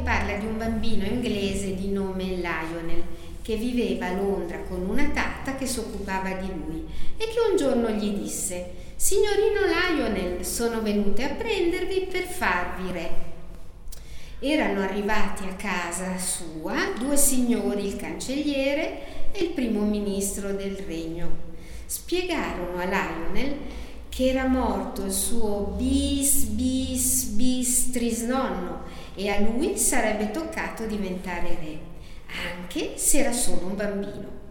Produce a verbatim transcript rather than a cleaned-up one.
parla di un bambino inglese di nome Lionel che viveva a Londra con una tata che si occupava di lui e che un giorno gli disse: «Signorino Lionel, sono venute a prendervi per farvi re». Erano arrivati a casa sua due signori, il cancelliere e il primo ministro del regno. Spiegarono a Lionel che era morto il suo bis bis bis trisnonno e a lui sarebbe toccato diventare re, anche se era solo un bambino.